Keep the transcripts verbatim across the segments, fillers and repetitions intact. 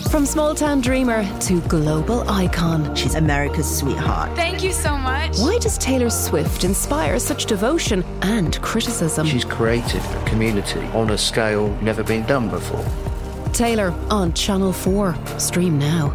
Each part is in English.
From small-town dreamer to global icon. She's America's sweetheart. Thank you so much. Why does Taylor Swift inspire such devotion and criticism? She's created a community on a scale never been done before. Taylor on Channel four. Stream now.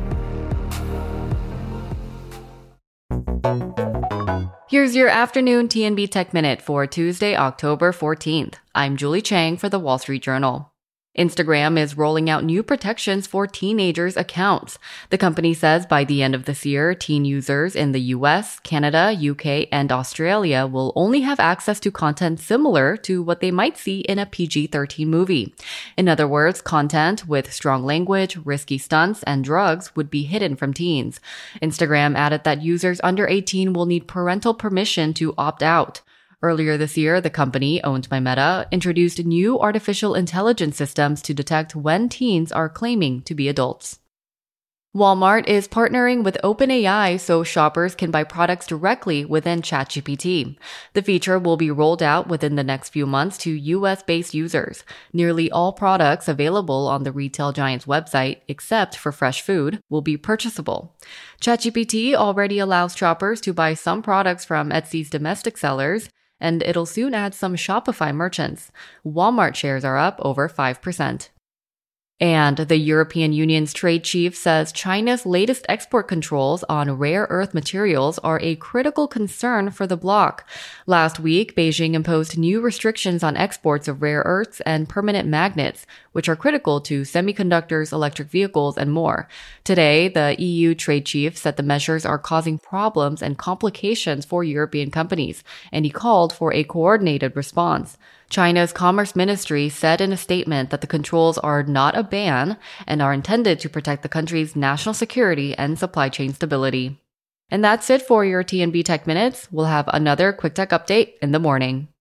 Here's your afternoon T N B Tech Minute for Tuesday, October fourteenth. I'm Julie Chang for The Wall Street Journal. Instagram is rolling out new protections for teenagers' accounts. The company says by the end of this year, teen users in the U S, Canada, U K, and Australia will only have access to content similar to what they might see in a P G thirteen movie. In other words, content with strong language, risky stunts, and drugs would be hidden from teens. Instagram added that users under eighteen will need parental permission to opt out. Earlier this year, the company, owned by Meta, introduced new artificial intelligence systems to detect when teens are claiming to be adults. Walmart is partnering with OpenAI so shoppers can buy products directly within ChatGPT. The feature will be rolled out within the next few months to U S-based users. Nearly all products available on the retail giant's website, except for fresh food, will be purchasable. ChatGPT already allows shoppers to buy some products from Etsy's domestic sellers, and it'll soon add some Shopify merchants. Walmart shares are up over five percent. And the European Union's trade chief says China's latest export controls on rare earth materials are a critical concern for the bloc. Last week, Beijing imposed new restrictions on exports of rare earths and permanent magnets, which are critical to semiconductors, electric vehicles, and more. Today, the E U trade chief said the measures are causing problems and complications for European companies, and he called for a coordinated response. China's Commerce Ministry said in a statement that the controls are not a ban and are intended to protect the country's national security and supply chain stability. And that's it for your T N B Tech Minutes. We'll have another Quick Tech update in the morning.